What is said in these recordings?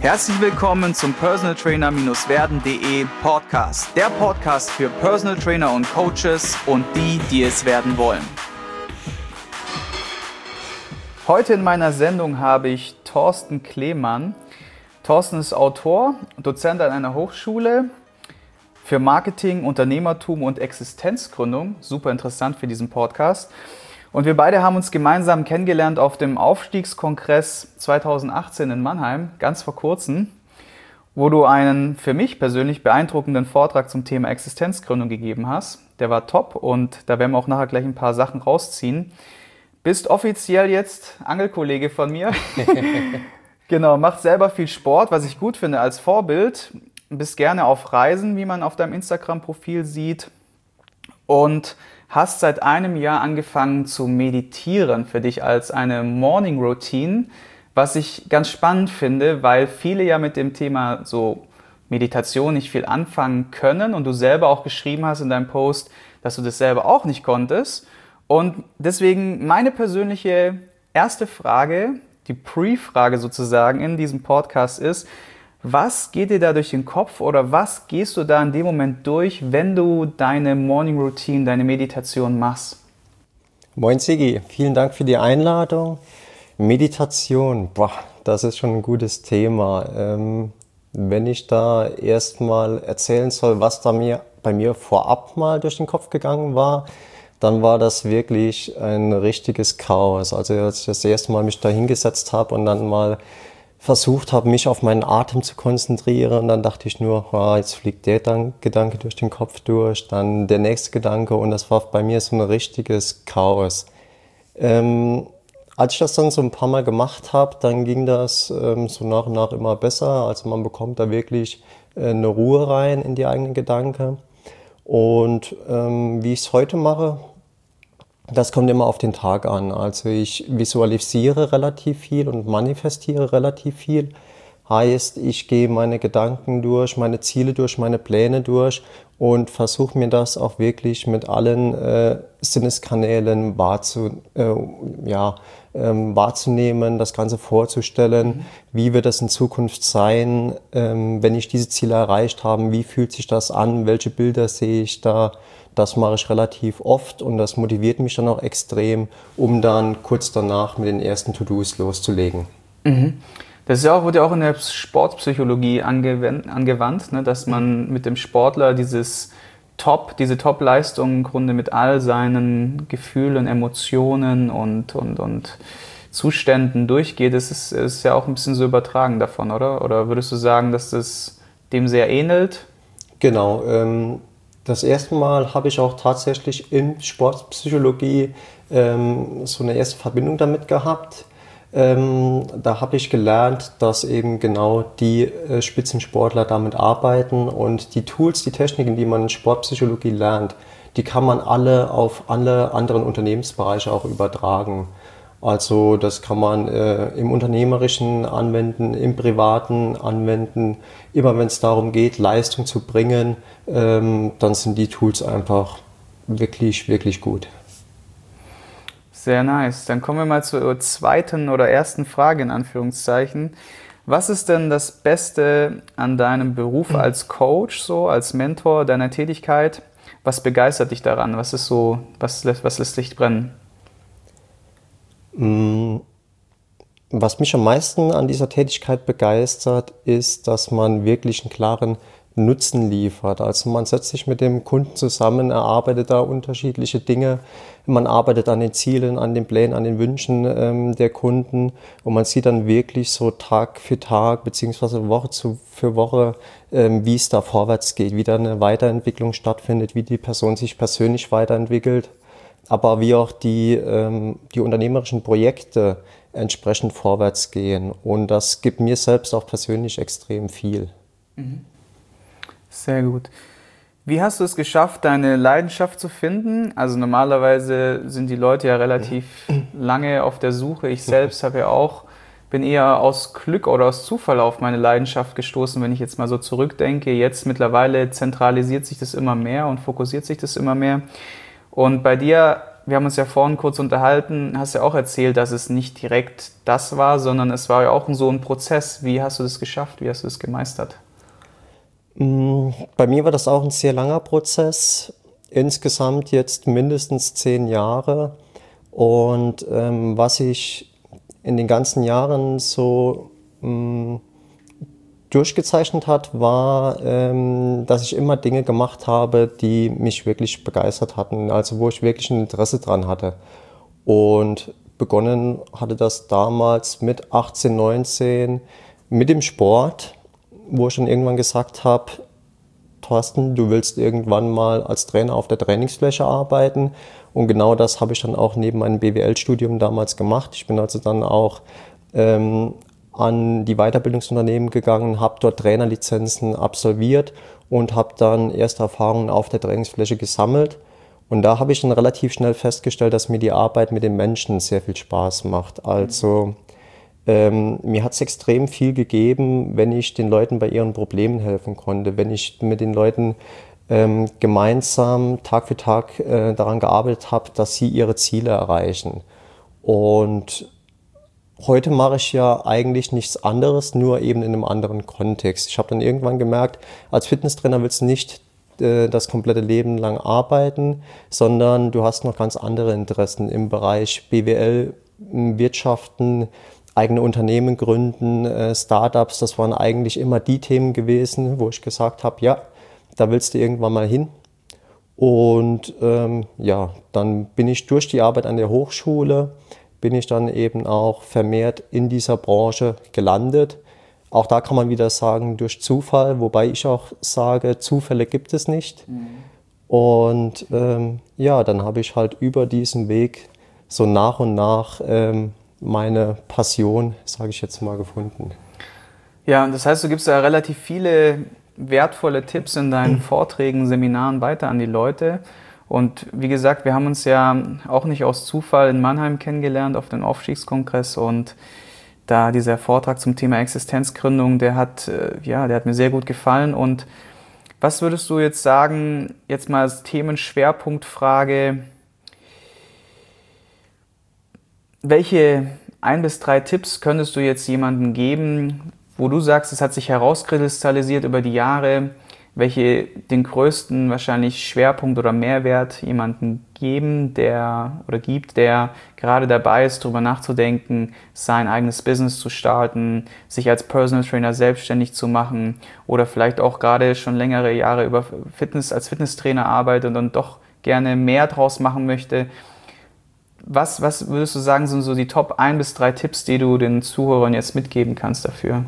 Herzlich willkommen zum Personal Trainer-werden.de Podcast. Der Podcast für Personal Trainer und Coaches und die, die es werden wollen. Heute in meiner Sendung habe ich Thorsten Klemann. Thorsten ist Autor, Dozent an einer Hochschule für Marketing, Unternehmertum und Existenzgründung. Super interessant für diesen Podcast. Und wir beide haben uns gemeinsam kennengelernt auf dem Aufstiegskongress 2018 in Mannheim, ganz vor kurzem, wo du einen für mich persönlich beeindruckenden Vortrag zum Thema Existenzgründung gegeben hast. Der war top und da werden wir auch nachher gleich ein paar Sachen rausziehen. Bist offiziell jetzt Angelkollege von mir. Genau, macht selber viel Sport, was ich gut finde als Vorbild. Bist gerne auf Reisen, wie man auf deinem Instagram-Profil sieht. Und hast seit einem Jahr angefangen zu meditieren für dich als eine Morning Routine, was ich ganz spannend finde, weil viele ja mit dem Thema so Meditation nicht viel anfangen können und du selber auch geschrieben hast in deinem Post, dass du das selber auch nicht konntest. Und deswegen meine persönliche erste Frage, die Pre-Frage sozusagen in diesem Podcast ist: Was geht dir da durch den Kopf oder was gehst du da in dem Moment durch, wenn du deine Morning Routine, deine Meditation machst? Moin Sigi, vielen Dank für die Einladung. Meditation, das ist schon ein gutes Thema. Wenn ich da erstmal erzählen soll, was da bei mir vorab mal durch den Kopf gegangen war, dann war das wirklich ein richtiges Chaos. Also als ich das erste Mal mich da hingesetzt habe und dann mal versucht habe, mich auf meinen Atem zu konzentrieren, und dann dachte ich nur, jetzt fliegt der Gedanke durch den Kopf durch, dann der nächste Gedanke, und das war bei mir so ein richtiges Chaos. Als ich das dann so ein paar Mal gemacht habe, dann ging das so nach und nach immer besser. Also man bekommt da wirklich eine Ruhe rein in die eigenen Gedanken. Und wie ich es heute mache, das kommt immer auf den Tag an. Also ich visualisiere relativ viel und manifestiere relativ viel. Heißt, ich gehe meine Gedanken durch, meine Ziele durch, meine Pläne durch und versuche mir das auch wirklich mit allen Sinneskanälen wahrzunehmen, das Ganze vorzustellen. Wie wird das in Zukunft sein, wenn ich diese Ziele erreicht habe? Wie fühlt sich das an? Welche Bilder sehe ich da? Das mache ich relativ oft und das motiviert mich dann auch extrem, um dann kurz danach mit den ersten To-Dos loszulegen. Das wird ja auch in der Sportpsychologie angewandt, ne, dass man mit dem Sportler diese Top-Leistung im Grunde mit all seinen Gefühlen, Emotionen und Zuständen durchgeht. Das ist ja auch ein bisschen so übertragen davon, oder? Oder würdest du sagen, dass das dem sehr ähnelt? Genau. Das erste Mal habe ich auch tatsächlich in Sportpsychologie so eine erste Verbindung damit gehabt. Da habe ich gelernt, dass eben genau die Spitzensportler damit arbeiten, und die Tools, die Techniken, die man in Sportpsychologie lernt, die kann man alle auf alle anderen Unternehmensbereiche auch übertragen. Also das kann man im Unternehmerischen anwenden, im Privaten anwenden. Immer wenn es darum geht, Leistung zu bringen, dann sind die Tools einfach wirklich, wirklich gut. Sehr nice. Dann kommen wir mal zur zweiten oder ersten Frage in Anführungszeichen. Was ist denn das Beste an deinem Beruf als Coach, so als Mentor, deiner Tätigkeit? Was begeistert dich daran? Was lässt dich brennen? Was mich am meisten an dieser Tätigkeit begeistert, ist, dass man wirklich einen klaren Nutzen liefert. Also man setzt sich mit dem Kunden zusammen, erarbeitet da unterschiedliche Dinge, man arbeitet an den Zielen, an den Plänen, an den Wünschen der Kunden, und man sieht dann wirklich so Tag für Tag beziehungsweise Woche für Woche, wie es da vorwärts geht, wie da eine Weiterentwicklung stattfindet, wie die Person sich persönlich weiterentwickelt, aber wie auch die unternehmerischen Projekte entsprechend vorwärts gehen, und das gibt mir selbst auch persönlich extrem viel. Sehr gut. Wie hast du es geschafft, deine Leidenschaft zu finden? Also normalerweise sind die Leute ja relativ lange auf der Suche. Ich selbst bin eher aus Glück oder aus Zufall auf meine Leidenschaft gestoßen, wenn ich jetzt mal so zurückdenke. Jetzt mittlerweile zentralisiert sich das immer mehr und fokussiert sich das immer mehr. Und bei dir wir haben uns ja vorhin kurz unterhalten, hast ja auch erzählt, dass es nicht direkt das war, sondern es war ja auch so ein Prozess. Wie hast du das geschafft? Wie hast du das gemeistert? Bei mir war das auch ein sehr langer Prozess, insgesamt jetzt mindestens 10 Jahre. Und was ich in den ganzen Jahren so durchgezeichnet hat, war, dass ich immer Dinge gemacht habe, die mich wirklich begeistert hatten, also wo ich wirklich ein Interesse dran hatte. Und begonnen hatte das damals mit 18, 19 mit dem Sport, wo ich dann irgendwann gesagt habe, Thorsten, du willst irgendwann mal als Trainer auf der Trainingsfläche arbeiten. Und genau das habe ich dann auch neben meinem BWL-Studium damals gemacht. Ich bin also dann auch an die Weiterbildungsunternehmen gegangen, habe dort Trainerlizenzen absolviert und habe dann erste Erfahrungen auf der Trainingsfläche gesammelt. Und da habe ich dann relativ schnell festgestellt, dass mir die Arbeit mit den Menschen sehr viel Spaß macht. Also mir hat es extrem viel gegeben, wenn ich den Leuten bei ihren Problemen helfen konnte, wenn ich mit den Leuten gemeinsam Tag für Tag daran gearbeitet habe, dass sie ihre Ziele erreichen. Und heute mache ich ja eigentlich nichts anderes, nur eben in einem anderen Kontext. Ich habe dann irgendwann gemerkt, als Fitnesstrainer willst du nicht das komplette Leben lang arbeiten, sondern du hast noch ganz andere Interessen im Bereich BWL, Wirtschaften, eigene Unternehmen gründen, Startups. Das waren eigentlich immer die Themen gewesen, wo ich gesagt habe, ja, da willst du irgendwann mal hin. Und ja, dann bin ich durch die Arbeit an der Hochschule, bin ich dann eben auch vermehrt in dieser Branche gelandet. Auch da kann man wieder sagen, durch Zufall, wobei ich auch sage, Zufälle gibt es nicht. Und ja, dann habe ich halt über diesen Weg so nach und nach meine Passion, sage ich jetzt mal, gefunden. Ja, das heißt, du gibst da relativ viele wertvolle Tipps in deinen Vorträgen, Seminaren weiter an die Leute. Und wie gesagt, wir haben uns ja auch nicht aus Zufall in Mannheim kennengelernt auf dem Aufstiegskongress, und da dieser Vortrag zum Thema Existenzgründung, der hat mir sehr gut gefallen. Und was würdest du jetzt sagen, jetzt mal als Themenschwerpunktfrage, welche 1 bis 3 Tipps könntest du jetzt jemandem geben, wo du sagst, es hat sich herauskristallisiert über die Jahre, welche den größten wahrscheinlich Schwerpunkt oder Mehrwert jemanden gibt, der gerade dabei ist, darüber nachzudenken, sein eigenes Business zu starten, sich als Personal Trainer selbstständig zu machen oder vielleicht auch gerade schon längere Jahre über als Fitnesstrainer arbeitet und dann doch gerne mehr draus machen möchte. Was würdest du sagen, sind so die Top 1 bis 3 Tipps, die du den Zuhörern jetzt mitgeben kannst dafür?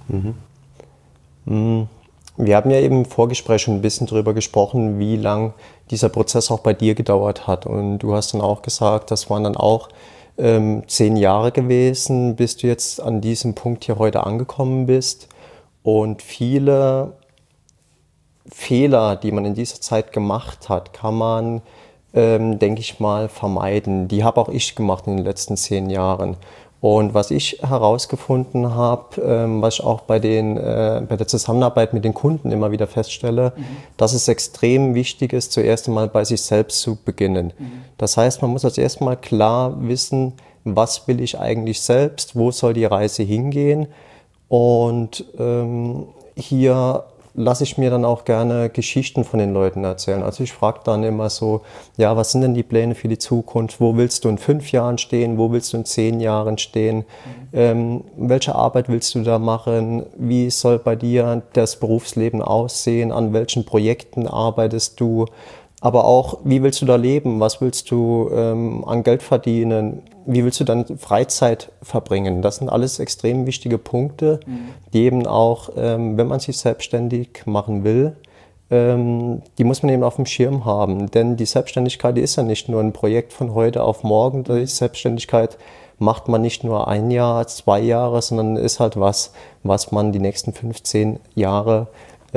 Wir haben ja eben im Vorgespräch schon ein bisschen darüber gesprochen, wie lang dieser Prozess auch bei dir gedauert hat. Und du hast dann auch gesagt, das waren dann auch 10 Jahre gewesen, bis du jetzt an diesem Punkt hier heute angekommen bist. Und viele Fehler, die man in dieser Zeit gemacht hat, kann man denke ich mal, vermeiden. Die habe auch ich gemacht in den letzten 10 Jahren. Und was ich herausgefunden habe, was ich auch bei der Zusammenarbeit mit den Kunden immer wieder feststelle, dass es extrem wichtig ist, zuerst einmal bei sich selbst zu beginnen. Das heißt, man muss als erstes mal klar wissen, was will ich eigentlich selbst, wo soll die Reise hingehen. Und hier lasse ich mir dann auch gerne Geschichten von den Leuten erzählen. Also ich frage dann immer so, ja, was sind denn die Pläne für die Zukunft? Wo willst du in 5 Jahren stehen? Wo willst du in 10 Jahren stehen? Welche Arbeit willst du da machen? Wie soll bei dir das Berufsleben aussehen? An welchen Projekten arbeitest du? Aber auch, wie willst du da leben? Was willst du an Geld verdienen? Wie willst du deine Freizeit verbringen? Das sind alles extrem wichtige Punkte, die eben auch, wenn man sich selbstständig machen will, die muss man eben auf dem Schirm haben. Denn die Selbstständigkeit, die ist ja nicht nur ein Projekt von heute auf morgen. Die Selbstständigkeit macht man nicht nur 1 Jahr, 2 Jahre, sondern ist halt was man die nächsten 15 Jahre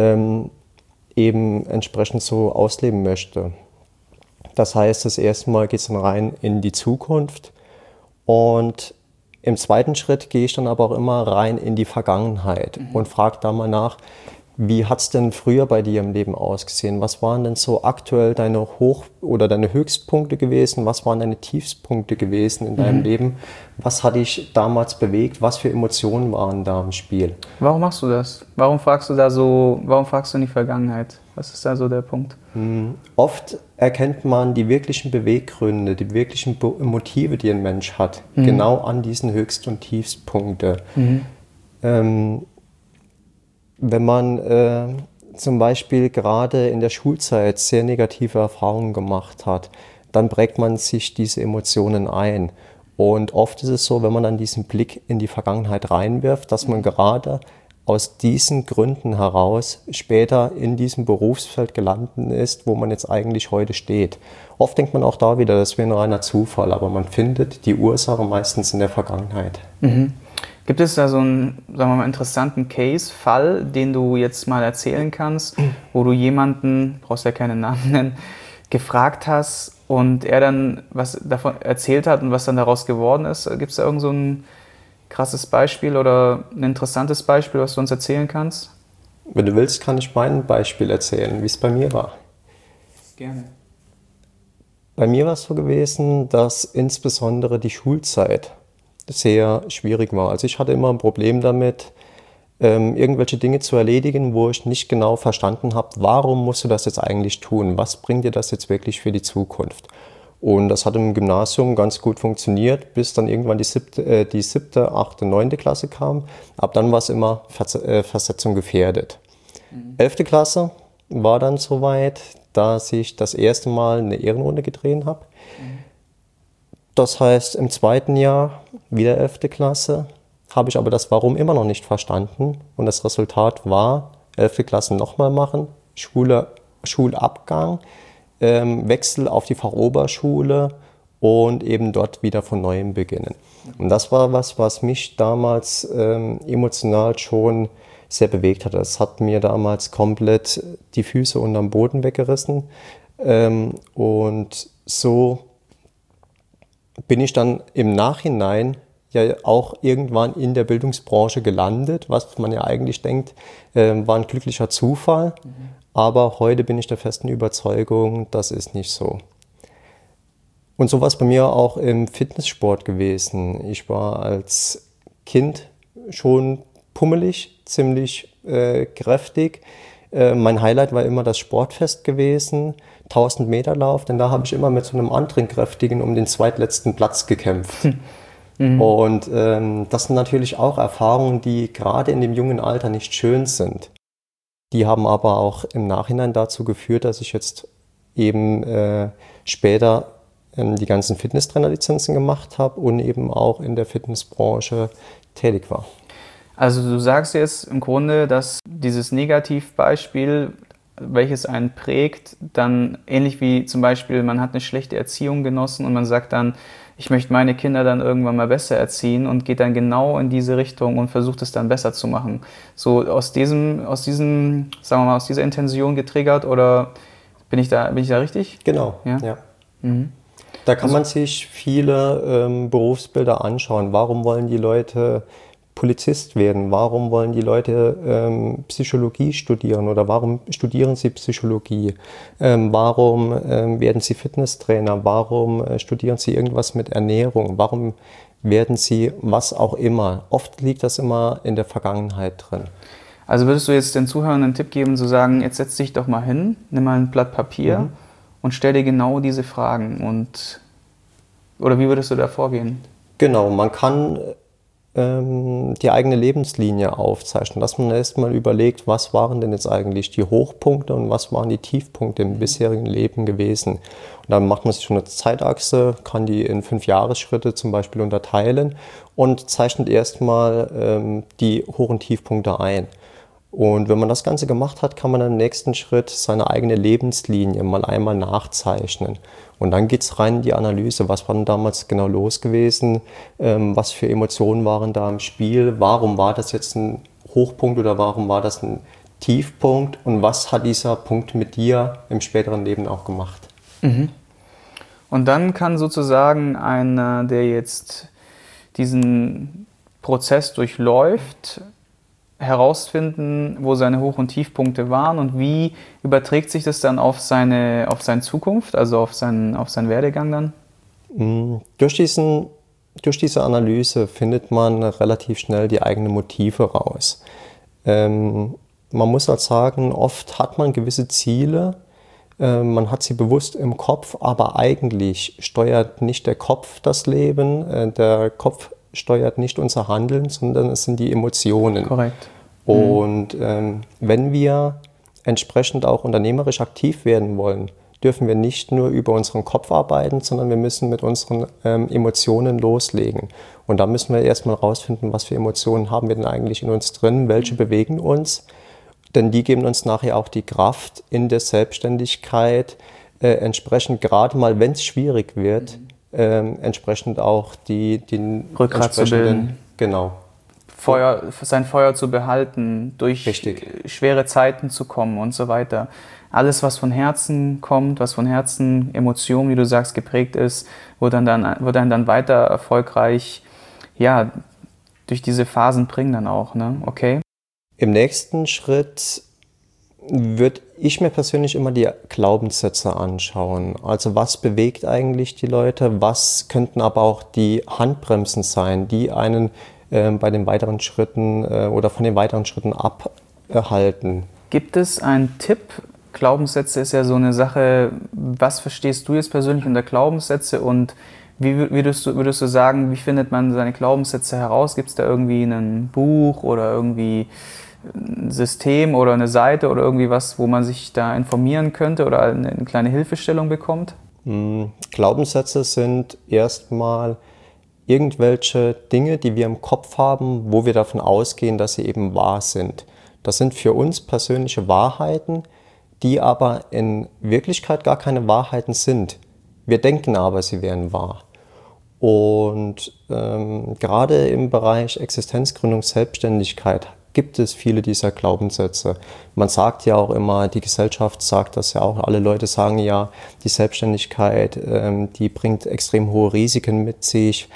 eben entsprechend so ausleben möchte. Das heißt, das erste Mal geht es dann rein in die Zukunft und im zweiten Schritt gehe ich dann aber auch immer rein in die Vergangenheit und frage da mal nach, Wie hat es denn früher bei dir im Leben ausgesehen? Was waren denn so aktuell deine oder deine Höchstpunkte gewesen? Was waren deine Tiefstpunkte gewesen in deinem Leben? Was hat dich damals bewegt? Was für Emotionen waren da im Spiel? Warum machst du das? Warum fragst du in die Vergangenheit? Was ist da so der Punkt? Oft erkennt man die wirklichen Beweggründe, die wirklichen Motive, die ein Mensch hat, genau an diesen Höchst- und Tiefstpunkte. Wenn man zum Beispiel gerade in der Schulzeit sehr negative Erfahrungen gemacht hat, dann prägt man sich diese Emotionen ein. Und oft ist es so, wenn man dann diesen Blick in die Vergangenheit reinwirft, dass man gerade aus diesen Gründen heraus später in diesem Berufsfeld gelandet ist, wo man jetzt eigentlich heute steht. Oft denkt man auch da wieder, das wäre nur ein reiner Zufall, aber man findet die Ursache meistens in der Vergangenheit. Gibt es da so einen, sagen wir mal, interessanten Case-Fall, den du jetzt mal erzählen kannst, wo du jemanden, brauchst ja keinen Namen nennen, gefragt hast und er dann was davon erzählt hat und was dann daraus geworden ist? Gibt es da irgend so ein krasses Beispiel oder ein interessantes Beispiel, was du uns erzählen kannst? Wenn du willst, kann ich mein Beispiel erzählen, wie es bei mir war. Gerne. Bei mir war es so gewesen, dass insbesondere die Schulzeit sehr schwierig war. Also ich hatte immer ein Problem damit, irgendwelche Dinge zu erledigen, wo ich nicht genau verstanden habe, warum musst du das jetzt eigentlich tun? Was bringt dir das jetzt wirklich für die Zukunft? Und das hat im Gymnasium ganz gut funktioniert, bis dann irgendwann die siebte, 8., 9. Klasse kam. Ab dann war es immer Versetzung gefährdet. 11. Klasse war dann soweit, dass ich das erste Mal eine Ehrenrunde gedreht habe. Das heißt, im 2. Jahr, wieder 11. Klasse, habe ich aber das Warum immer noch nicht verstanden. Und das Resultat war, 11. Klasse nochmal machen, Schulabgang, Wechsel auf die Fachoberschule und eben dort wieder von Neuem beginnen. Und das war was mich damals emotional schon sehr bewegt hat. Das hat mir damals komplett die Füße unterm Boden weggerissen. Und so bin ich dann im Nachhinein ja auch irgendwann in der Bildungsbranche gelandet, was man ja eigentlich denkt, war ein glücklicher Zufall. Aber heute bin ich der festen Überzeugung, das ist nicht so. Und so war es bei mir auch im Fitnesssport gewesen. Ich war als Kind schon pummelig, ziemlich kräftig. Mein Highlight war immer das Sportfest gewesen, 1000 Meter Lauf, denn da habe ich immer mit so einem anderen Kräftigen um den zweitletzten Platz gekämpft. Und das sind natürlich auch Erfahrungen, die gerade in dem jungen Alter nicht schön sind. Die haben aber auch im Nachhinein dazu geführt, dass ich jetzt eben später die ganzen Fitnesstrainerlizenzen gemacht habe und eben auch in der Fitnessbranche tätig war. Also du sagst jetzt im Grunde, dass dieses Negativbeispiel, welches einen prägt, dann ähnlich wie zum Beispiel, man hat eine schlechte Erziehung genossen und man sagt dann, ich möchte meine Kinder dann irgendwann mal besser erziehen und geht dann genau in diese Richtung und versucht es dann besser zu machen. So aus diesem, sagen wir mal, aus dieser Intention getriggert oder bin ich da richtig? Genau, ja. Da kann man sich viele Berufsbilder anschauen. Warum wollen die Leute Polizist werden? Warum wollen die Leute Psychologie studieren oder warum studieren sie Psychologie? Warum werden sie Fitnesstrainer? Warum studieren sie irgendwas mit Ernährung? Warum werden sie was auch immer? Oft liegt das immer in der Vergangenheit drin. Also würdest du jetzt den Zuhörern einen Tipp geben, zu sagen, jetzt setz dich doch mal hin, nimm mal ein Blatt Papier und stell dir genau diese Fragen oder wie würdest du da vorgehen? Genau, man kann die eigene Lebenslinie aufzeichnen, dass man erstmal überlegt, was waren denn jetzt eigentlich die Hochpunkte und was waren die Tiefpunkte im bisherigen Leben gewesen. Und dann macht man sich schon eine Zeitachse, kann die in 5-Jahresschritte zum Beispiel unterteilen und zeichnet erstmal die Hoch- und Tiefpunkte ein. Und wenn man das Ganze gemacht hat, kann man im nächsten Schritt seine eigene Lebenslinie mal einmal nachzeichnen. Und dann geht es rein in die Analyse, was war denn damals genau los gewesen, was für Emotionen waren da im Spiel, warum war das jetzt ein Hochpunkt oder warum war das ein Tiefpunkt und was hat dieser Punkt mit dir im späteren Leben auch gemacht. Und dann kann sozusagen einer, der jetzt diesen Prozess durchläuft, herausfinden, wo seine Hoch- und Tiefpunkte waren und wie überträgt sich das dann auf seine Zukunft, also auf seinen Werdegang dann? Durch diese Analyse findet man relativ schnell die eigenen Motive raus. Man muss halt sagen, oft hat man gewisse Ziele, man hat sie bewusst im Kopf, aber eigentlich steuert nicht der Kopf das Leben, der Kopf steuert nicht unser Handeln, sondern es sind die Emotionen. Korrekt. Und wenn wir entsprechend auch unternehmerisch aktiv werden wollen, dürfen wir nicht nur über unseren Kopf arbeiten, sondern wir müssen mit unseren Emotionen loslegen. Und da müssen wir erstmal rausfinden, was für Emotionen haben wir denn eigentlich in uns drin, welche bewegen uns. Denn die geben uns nachher auch die Kraft in der Selbstständigkeit, entsprechend gerade mal, wenn es schwierig wird, entsprechend auch den Rückgrat zu bilden. Genau. Sein Feuer zu behalten, durch schwere Zeiten zu kommen und so weiter. Alles, was von Herzen kommt, was von Herzen, Emotionen, wie du sagst, geprägt ist, wird einen dann weiter erfolgreich, ja, durch diese Phasen bringen dann auch, ne? Okay. Im nächsten Schritt würde ich mir persönlich immer die Glaubenssätze anschauen. Also was bewegt eigentlich die Leute, was könnten aber auch die Handbremsen sein, die einen bei den weiteren Schritten oder von den weiteren Schritten abhalten. Gibt es einen Tipp? Glaubenssätze ist ja so eine Sache, was verstehst du jetzt persönlich unter Glaubenssätze und wie würdest du sagen, wie findet man seine Glaubenssätze heraus? Gibt es da irgendwie ein Buch oder irgendwie ein System oder eine Seite oder irgendwie was, wo man sich da informieren könnte oder eine kleine Hilfestellung bekommt? Glaubenssätze sind erstmal irgendwelche Dinge, die wir im Kopf haben, wo wir davon ausgehen, dass sie eben wahr sind. Das sind für uns persönliche Wahrheiten, die aber in Wirklichkeit gar keine Wahrheiten sind. Wir denken aber, sie wären wahr. Und gerade im Bereich Existenzgründung, Selbstständigkeit gibt es viele dieser Glaubenssätze. Man sagt ja auch immer, die Gesellschaft sagt das ja auch, alle Leute sagen ja, die Selbstständigkeit, die bringt extrem hohe Risiken mit sich,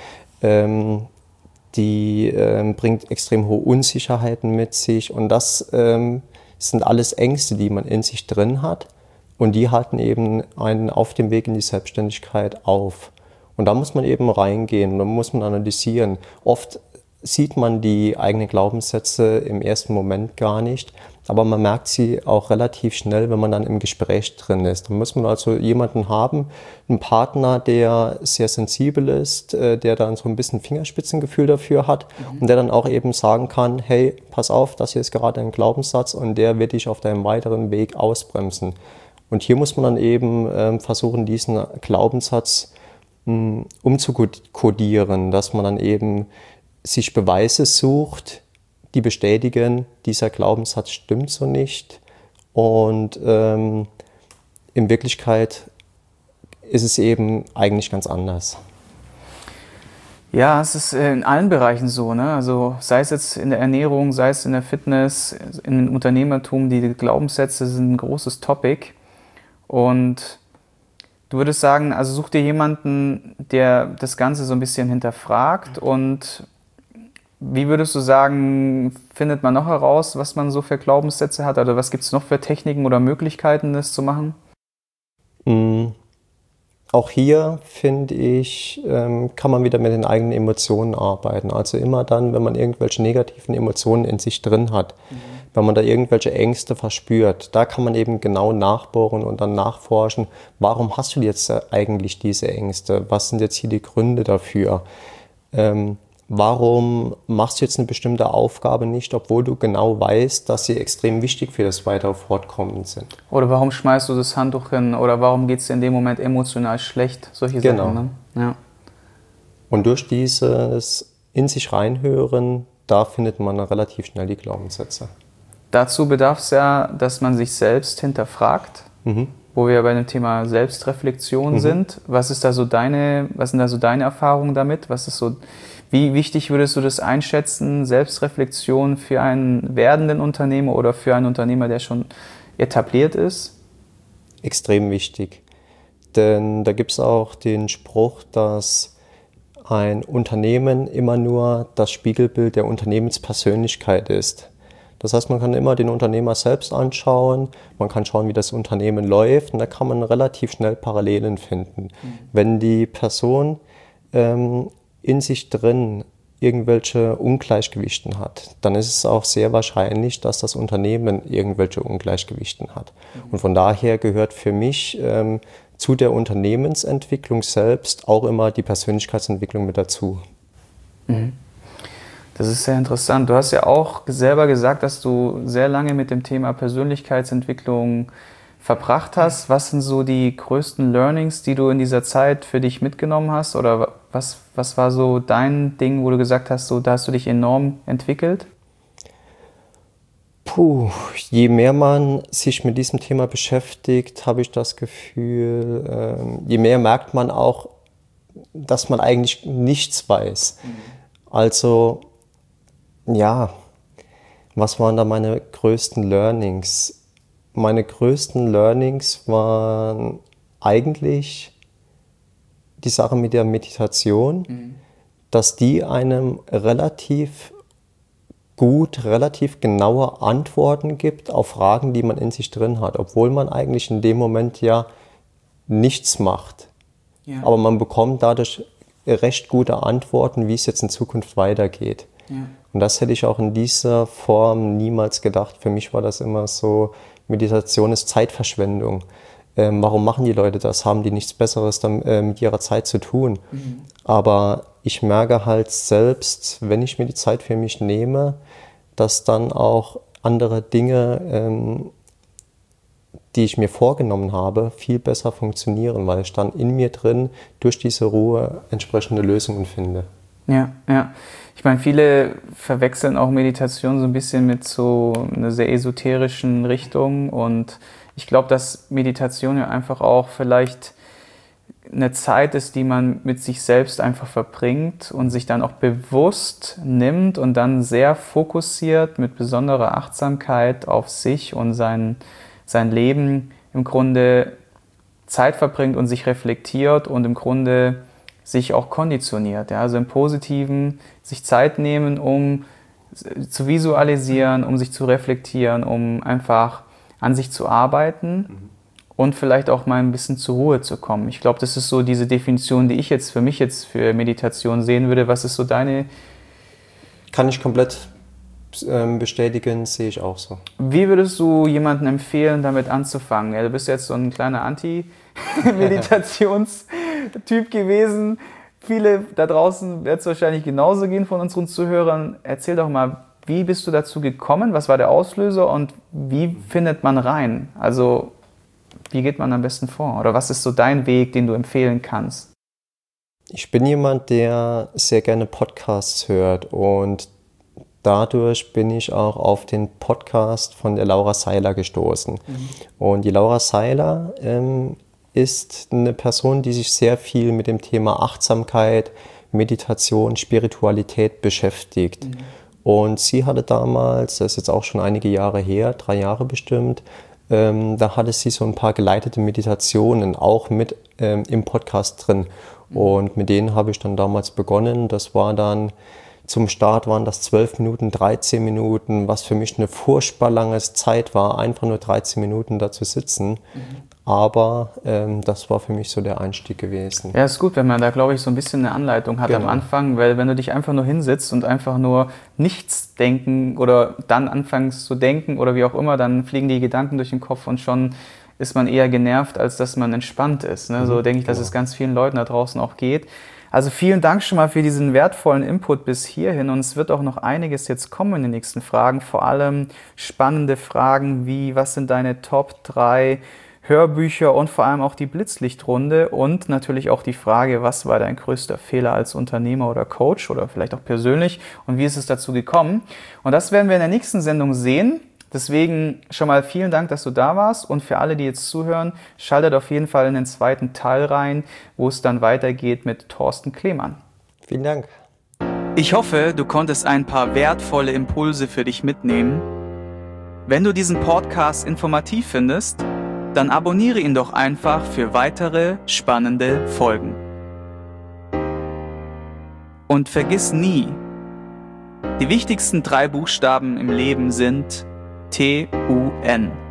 die bringt extrem hohe Unsicherheiten mit sich und das sind alles Ängste, die man in sich drin hat und die halten eben einen auf dem Weg in die Selbstständigkeit auf. Und da muss man eben reingehen, da muss man analysieren. Oft sieht man die eigenen Glaubenssätze im ersten Moment gar nicht, aber man merkt sie auch relativ schnell, wenn man dann im Gespräch drin ist. Da muss man also jemanden haben, einen Partner, der sehr sensibel ist, der dann so ein bisschen Fingerspitzengefühl dafür hat und der dann auch eben sagen kann, hey, pass auf, das hier ist gerade ein Glaubenssatz und der wird dich auf deinem weiteren Weg ausbremsen. Und hier muss man dann eben versuchen, diesen Glaubenssatz umzukodieren, dass man dann eben sich Beweise sucht, die bestätigen, dieser Glaubenssatz stimmt so nicht. Und in Wirklichkeit ist es eben eigentlich ganz anders. Ja, es ist in allen Bereichen so, ne? Also sei es jetzt in der Ernährung, sei es in der Fitness, im Unternehmertum, die Glaubenssätze sind ein großes Topic. Und du würdest sagen, also such dir jemanden, der das Ganze so ein bisschen hinterfragt und wie würdest du sagen, findet man noch heraus, was man so für Glaubenssätze hat? Oder was gibt es noch für Techniken oder Möglichkeiten, das zu machen? Auch hier, finde ich, kann man wieder mit den eigenen Emotionen arbeiten. Also immer dann, wenn man irgendwelche negativen Emotionen in sich drin hat, wenn man da irgendwelche Ängste verspürt, da kann man eben genau nachbohren und dann nachforschen, warum hast du jetzt eigentlich diese Ängste? Was sind jetzt hier die Gründe dafür? Warum machst du jetzt eine bestimmte Aufgabe nicht, obwohl du genau weißt, dass sie extrem wichtig für das weitere Fortkommen sind? Oder warum schmeißt du das Handtuch hin? Oder warum geht es dir in dem Moment emotional schlecht? Solche Sachen, ne? Ja. Und durch dieses in sich reinhören, da findet man relativ schnell die Glaubenssätze. Dazu bedarf es ja, dass man sich selbst hinterfragt, wo wir bei dem Thema Selbstreflexion sind. Was sind da so deine Erfahrungen damit? Wie wichtig würdest du das einschätzen, Selbstreflexion für einen werdenden Unternehmer oder für einen Unternehmer, der schon etabliert ist? Extrem wichtig. Denn da gibt es auch den Spruch, dass ein Unternehmen immer nur das Spiegelbild der Unternehmenspersönlichkeit ist. Das heißt, man kann immer den Unternehmer selbst anschauen, man kann schauen, wie das Unternehmen läuft und da kann man relativ schnell Parallelen finden. Wenn die Person in sich drin irgendwelche Ungleichgewichten hat, dann ist es auch sehr wahrscheinlich, dass das Unternehmen irgendwelche Ungleichgewichten hat. Und von daher gehört für mich zu der Unternehmensentwicklung selbst auch immer die Persönlichkeitsentwicklung mit dazu. Das ist sehr interessant. Du hast ja auch selber gesagt, dass du sehr lange mit dem Thema Persönlichkeitsentwicklung verbracht hast. Was sind so die größten Learnings, die du in dieser Zeit für dich mitgenommen hast? Oder was war so dein Ding, wo du gesagt hast, so, da hast du dich enorm entwickelt? Je mehr man sich mit diesem Thema beschäftigt, habe ich das Gefühl, je mehr merkt man auch, dass man eigentlich nichts weiß. Also, ja, was waren da meine größten Learnings? Meine größten Learnings waren eigentlich die Sache mit der Meditation, dass die einem relativ gut, relativ genaue Antworten gibt auf Fragen, die man in sich drin hat, obwohl man eigentlich in dem Moment ja nichts macht. Ja. Aber man bekommt dadurch recht gute Antworten, wie es jetzt in Zukunft weitergeht. Ja. Und das hätte ich auch in dieser Form niemals gedacht. Für mich war das immer so, Meditation ist Zeitverschwendung. Warum machen die Leute das? Haben die nichts Besseres mit ihrer Zeit zu tun? Aber ich merke halt selbst, wenn ich mir die Zeit für mich nehme, dass dann auch andere Dinge, die ich mir vorgenommen habe, viel besser funktionieren, weil ich dann in mir drin durch diese Ruhe entsprechende Lösungen finde. Ja, ja. Ich meine, viele verwechseln auch Meditation so ein bisschen mit so einer sehr esoterischen Richtung und ich glaube, dass Meditation ja einfach auch vielleicht eine Zeit ist, die man mit sich selbst einfach verbringt und sich dann auch bewusst nimmt und dann sehr fokussiert mit besonderer Achtsamkeit auf sich und sein Leben im Grunde Zeit verbringt und sich reflektiert und im Grunde sich auch konditioniert. Ja? Also im Positiven sich Zeit nehmen, um zu visualisieren, um sich zu reflektieren, um einfach an sich zu arbeiten und vielleicht auch mal ein bisschen zur Ruhe zu kommen. Ich glaube, das ist so diese Definition, die ich jetzt für mich jetzt für Meditation sehen würde. Was ist so deine? Kann ich komplett bestätigen, sehe ich auch so. Wie würdest du jemandem empfehlen, damit anzufangen? Ja, du bist jetzt so ein kleiner Anti-Meditationstyp gewesen. Viele da draußen wird es wahrscheinlich genauso gehen von unseren Zuhörern. Erzähl doch mal, wie bist du dazu gekommen? Was war der Auslöser und wie findet man rein? Also, wie geht man am besten vor? Oder was ist so dein Weg, den du empfehlen kannst? Ich bin jemand, der sehr gerne Podcasts hört und dadurch bin ich auch auf den Podcast von der Laura Seiler gestoßen. Und die Laura Seiler ist eine Person, die sich sehr viel mit dem Thema Achtsamkeit, Meditation, Spiritualität beschäftigt. Und sie hatte damals, das ist jetzt auch schon einige Jahre her, 3 Jahre bestimmt, da hatte sie so ein paar geleitete Meditationen auch mit im Podcast drin. Und mit denen habe ich dann damals begonnen. Das war dann, zum Start waren das 12 Minuten, 13 Minuten, was für mich eine furchtbar lange Zeit war, einfach nur 13 Minuten da zu sitzen. Aber das war für mich so der Einstieg gewesen. Ja, ist gut, wenn man da, glaube ich, so ein bisschen eine Anleitung hat am Anfang, weil wenn du dich einfach nur hinsitzt und einfach nur nichts denken oder dann anfängst zu denken oder wie auch immer, dann fliegen die Gedanken durch den Kopf und schon ist man eher genervt, als dass man entspannt ist. Ne? So denke ich, dass es ganz vielen Leuten da draußen auch geht. Also vielen Dank schon mal für diesen wertvollen Input bis hierhin und es wird auch noch einiges jetzt kommen in den nächsten Fragen, vor allem spannende Fragen wie, was sind deine Top 3 Hörbücher und vor allem auch die Blitzlichtrunde und natürlich auch die Frage, was war dein größter Fehler als Unternehmer oder Coach oder vielleicht auch persönlich und wie ist es dazu gekommen? Und das werden wir in der nächsten Sendung sehen. Deswegen schon mal vielen Dank, dass du da warst und für alle, die jetzt zuhören, schaltet auf jeden Fall in den zweiten Teil rein, wo es dann weitergeht mit Thorsten Klemann. Vielen Dank. Ich hoffe, du konntest ein paar wertvolle Impulse für dich mitnehmen. Wenn du diesen Podcast informativ findest, dann abonniere ihn doch einfach für weitere spannende Folgen. Und vergiss nie, Die wichtigsten 3 Buchstaben im Leben sind TUN.